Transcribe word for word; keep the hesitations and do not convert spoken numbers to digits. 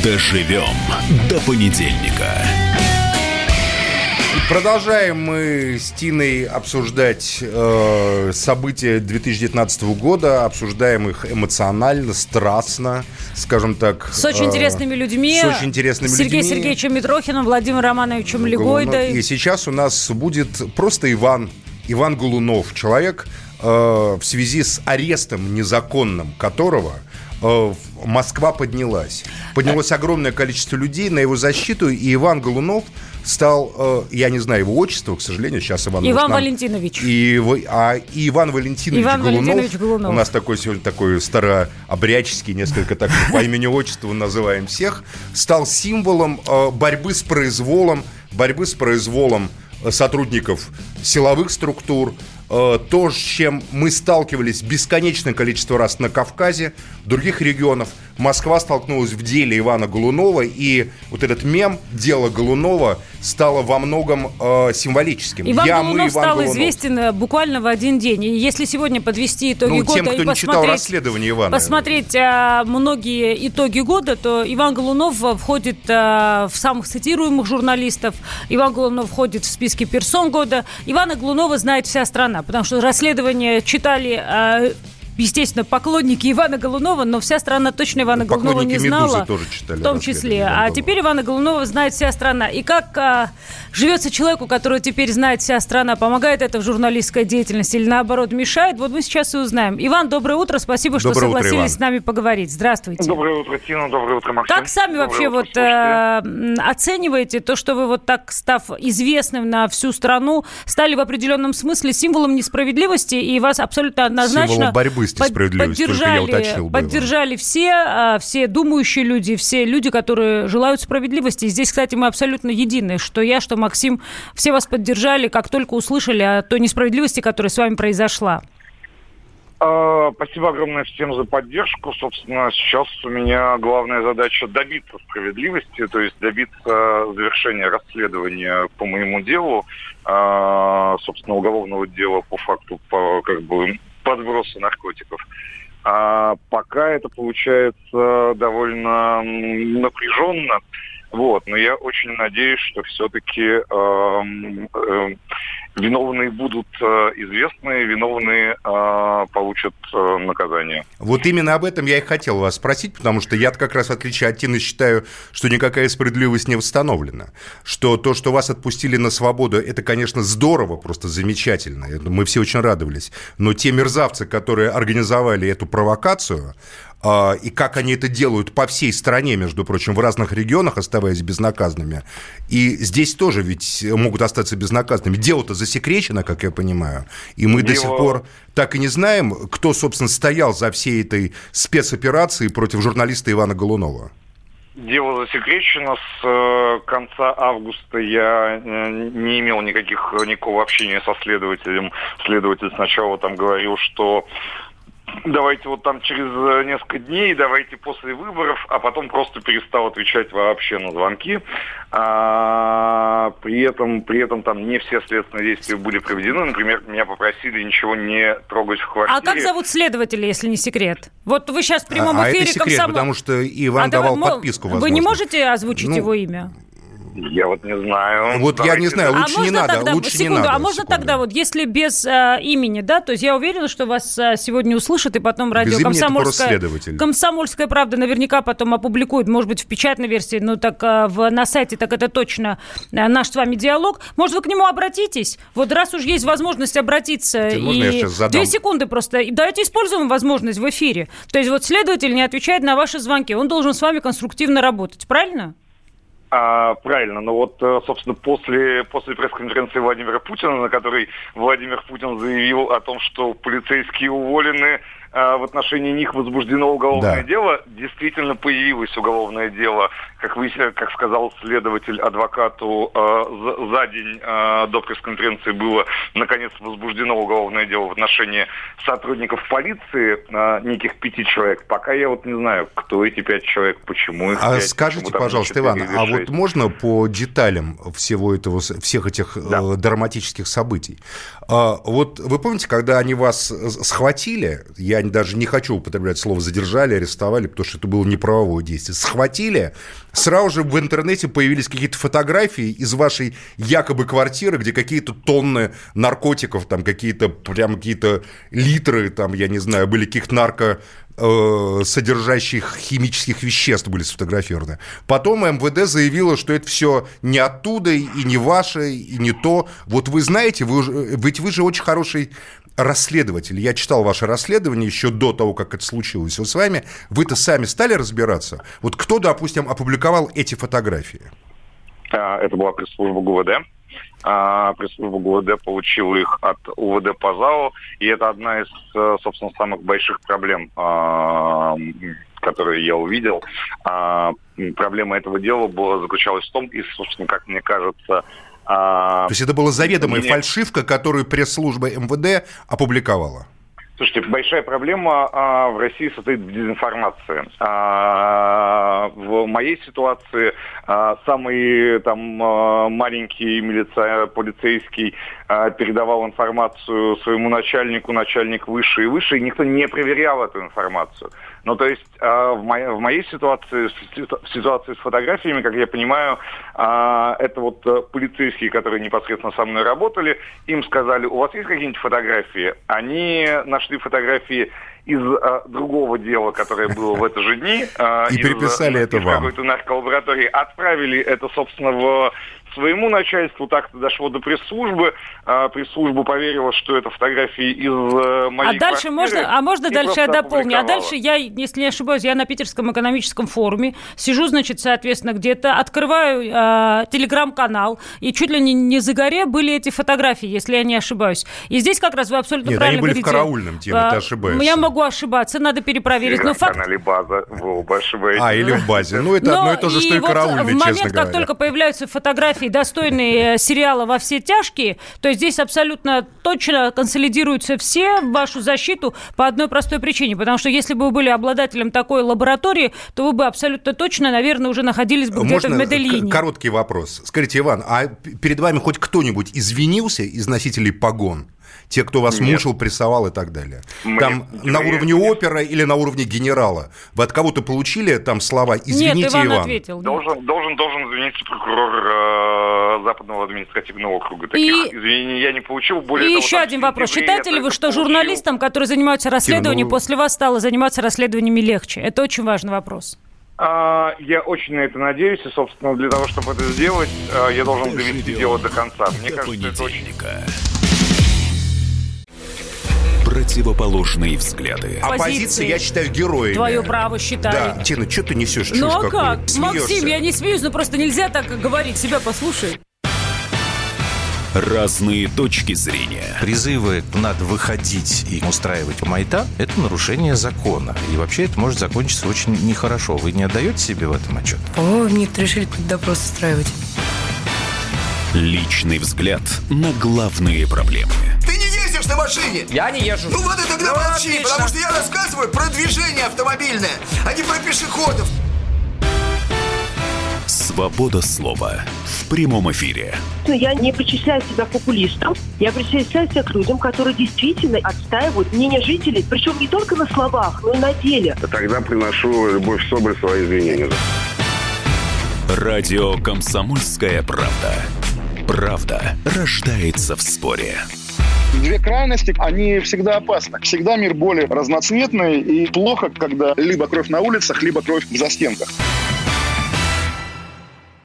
Доживем до понедельника. Продолжаем мы с Тиной обсуждать э, события две тысячи девятнадцатого года. Обсуждаем их эмоционально, страстно, скажем так. С очень э, интересными людьми. С очень интересными Сергеем людьми. Сергеевичем Митрохиным, Владимиром Романовичем Легойдой. И сейчас у нас будет просто Иван, Иван Голунов. Человек, э, в связи с арестом незаконным которого э, Москва поднялась. Поднялось огромное количество людей на его защиту, и Иван Голунов стал, э, я не знаю его отчество, к сожалению, сейчас Иван... Иван нам... Валентинович. И, а, и Иван Валентинович, Иван Голунов, Валентинович Голунов. У нас такой сегодня такой старообрядческий, несколько так по имени-отчеству называем всех, стал символом э, борьбы с произволом, борьбы с произволом сотрудников силовых структур, э, то, с чем мы сталкивались бесконечное количество раз на Кавказе, в других регионах. Москва столкнулась в деле Ивана Голунова, и вот этот мем «Дело Голунова» стало во многом э, символическим. Иван Я, Голунов мы, Иван стал Голунов. известен буквально в один день. И если сегодня подвести итоги ну, года тем, кто и не посмотреть, читал расследование Ивана. посмотреть а, многие итоги года, то Иван Голунов входит а, в самых цитируемых журналистов. Иван Голунов входит в списки персон года. Ивана Голунова знает вся страна, потому что расследование читали... А, естественно, поклонники Ивана Голунова, но вся страна точно Ивана Голунова не знала. Медузы тоже читали, в том числе. А теперь Ивана Голунова знает вся страна. И как а, живется человеку, который теперь знает вся страна, помогает это в журналистской деятельности или, наоборот, мешает, вот мы сейчас и узнаем. Иван, доброе утро. Спасибо, что доброе согласились утро, с нами поговорить. Здравствуйте. Доброе утро, Тина. Доброе утро, Максим. Как сами доброе вообще вот э, оцениваете то, что вы вот так, став известным на всю страну, стали в определенном смысле символом несправедливости, и вас абсолютно однозначно... Символом борьбы с несправедливостью, только я уточнил бы. Поддержали все, все думающие люди, все люди, которые желают справедливости. И здесь, кстати, мы абсолютно едины, что я, что Максим, все вас поддержали, как только услышали о той несправедливости, которая с вами произошла. Спасибо огромное всем за поддержку. Собственно, сейчас у меня главная задача добиться справедливости, то есть добиться завершения расследования по моему делу, собственно, уголовного дела по факту по, как бы, подброса наркотиков. А пока это получается довольно напряженно. Вот, но я очень надеюсь, что все-таки э, э, виновные будут э, известны, виновные э, получат э, наказание. Вот именно об этом я и хотел вас спросить, потому что я как раз, в отличие от Тины, считаю, что никакая справедливость не восстановлена. Что то, что вас отпустили на свободу, это, конечно, здорово, просто замечательно. Мы все очень радовались. Но те мерзавцы, которые организовали эту провокацию, и как они это делают по всей стране, между прочим, в разных регионах, оставаясь безнаказанными. И здесь тоже ведь могут остаться безнаказанными. Дело-то засекречено, как я понимаю. И мы Дело... до сих пор так и не знаем, кто, собственно, стоял за всей этой спецоперацией против журналиста Ивана Голунова. Дело засекречено. С конца августа я не имел никаких, никакого общения со следователем. Следователь сначала там говорил, что... давайте вот там через несколько дней, давайте после выборов, а потом просто перестал отвечать вообще на звонки. А, при этом, при этом там не все следственные действия были проведены. Например, меня попросили ничего не трогать в квартире. А как зовут следователя, если не секрет? Вот вы сейчас в прямом а, эфире... А это секрет, комсомол... потому что Иван а давал давай, подписку, возможно. Вы не можете озвучить ну... его имя? Я вот не знаю. Вот Давайте. Я не знаю, лучше а не надо. Тогда, лучше секунду, не надо. А можно секунду. Тогда вот, если без а, имени, да, то есть я уверена, что вас а, сегодня услышат, и потом радио Комсомольская, Комсомольская правда наверняка потом опубликует, может быть, в печатной версии, но так а, в, на сайте, так это точно а, наш с вами диалог. Может, вы к нему обратитесь? Вот раз уж есть возможность обратиться, Ты, и две секунды просто, и давайте используем возможность в эфире. То есть вот следователь не отвечает на ваши звонки, он должен с вами конструктивно работать, правильно? А, правильно, но вот, собственно, после, после пресс-конференции Владимира Путина, на которой Владимир Путин заявил о том, что полицейские уволены, а, в отношении них возбуждено уголовное да. дело, действительно появилось уголовное дело, как, вы, как сказал следователь адвокату, а, за, за день а, до пресс-конференции было, наконец, возбуждено уголовное дело в отношении сотрудников полиции, а, неких пяти человек. Пока я вот не знаю, кто эти пять человек, почему их а пять. Скажите, пожалуйста, Иван, а вот можно по деталям всего этого, всех этих да. э, драматических событий? А, вот вы помните, когда они вас схватили, я я даже не хочу употреблять слово «задержали», арестовали, потому что это было неправовое действие, схватили, сразу же в интернете появились какие-то фотографии из вашей якобы квартиры, где какие-то тонны наркотиков, там какие-то прям какие-то литры, там, я не знаю, были каких-то нарко... содержащих химических веществ были сфотографированы. Потом эм вэ дэ заявило, что это все не оттуда, и не ваше, и не то. Вот вы знаете, вы, ведь вы же очень хороший расследователь. Я читал ваше расследование еще до того, как это случилось. Вот с вами вы-то сами стали разбираться? Вот кто, допустим, опубликовал эти фотографии? Это была пресс-служба гэ вэ дэ. А, пресс-служба гэ вэ дэ получила их от у вэ дэ по ЗАО, и это одна из, собственно, самых больших проблем, а, которые я увидел. А, проблема этого дела была, заключалась в том, и, собственно, как мне кажется... А, То есть это была заведомая мне... фальшивка, которую пресс-служба эм вэ дэ опубликовала? Слушайте, большая проблема а, в России состоит в дезинформации. А, в моей ситуации а, самый там а, маленький милиция, полицейский а, передавал информацию своему начальнику, начальник выше и выше, и никто не проверял эту информацию. Ну, то есть а, в, моей, в моей ситуации, в ситуации с фотографиями, как я понимаю, а, это вот полицейские, которые непосредственно со мной работали, им сказали: у вас есть какие-нибудь фотографии? Они нашли фотографии из а, другого дела, которое было в эти же дни. А, и из, переписали из, это из вам. какой-то нарколаборатории. Отправили это, собственно, в... своему начальству, так-то дошло до пресс-службы. А, пресс-служба поверила, что это фотографии из э, моей а дальше квартиры. Можно, а можно дальше я дополню? А дальше я, если не ошибаюсь, я на Питерском экономическом форуме сижу, значит, соответственно, где-то, открываю э, телеграм-канал, и чуть ли не, не за горе были эти фотографии, если я не ошибаюсь. И здесь как раз вы абсолютно Нет, правильно говорите. Нет, они были в караульном, Тина, э, ты ошибаешься. Я могу ошибаться, надо перепроверить. Но факт... канале «База», вы оба ошибаетесь. А, или в «Базе». Ну, это Но одно и то же, что и вот караульный, в момент, честно как говоря. только появляются фотографии, достойные сериала «Во все тяжкие», то здесь абсолютно точно консолидируются все в вашу защиту по одной простой причине. Потому что если бы вы были обладателем такой лаборатории, то вы бы абсолютно точно, наверное, уже находились бы где-то Можно в Медельине. к- короткий вопрос. Скажите, Иван, а перед вами хоть кто-нибудь извинился из носителей погон? Те, кто вас Нет. мучил, прессовал и так далее. Мы- Там мы- на уровне мы- опера или на уровне генерала? Вы от кого-то получили там слова «извините, Нет, Иван, Иван»? ответил. нет. Должен, должен, должен извиниться прокурор э, Западного административного округа. Таких И- извинений я не получил. Более И того, еще там один в вопрос. сентябре Считаете я ли вы, только что получил- журналистам, которые занимаются расследованием, ну- после вас стало заниматься расследованиями легче? Это очень важный вопрос. А, я очень на это надеюсь, и, собственно, для того, чтобы это сделать, а, я должен довести дело до конца. Мне До кажется, это очень... понедельника. Противоположные взгляды. Оппозиция, я считаю, героями. Твое право считаю. Да, Тина, что ты несешь чушь Ну а какую? как? Смеешься. Максим, я не смеюсь, но просто нельзя так говорить. Себя послушай. Разные точки зрения. Призывы «надо выходить и устраивать майдан» — это нарушение закона. И вообще это может закончиться очень нехорошо. Вы не отдаете себе в этом отчет? О, нет, решили какой-то допрос устраивать. Личный взгляд на главные проблемы. Ты не ездишь на машине? Я не езжу. Ну вот и тогда Ну, молчи, отлично. потому что я рассказываю про движение автомобильное, а не про пешеходов. Свобода слова в прямом эфире. Я не причисляю себя популистом, я причисляю себя к людям, которые действительно отстаивают мнение жителей, причем не только на словах, но и на деле. Тогда приношу Любовь Соболь свои извинения. Радио «Комсомольская правда». Правда рождается в споре. Две крайности, они всегда опасны. Всегда мир более разноцветный, и плохо, когда либо кровь на улицах, либо кровь в застенках.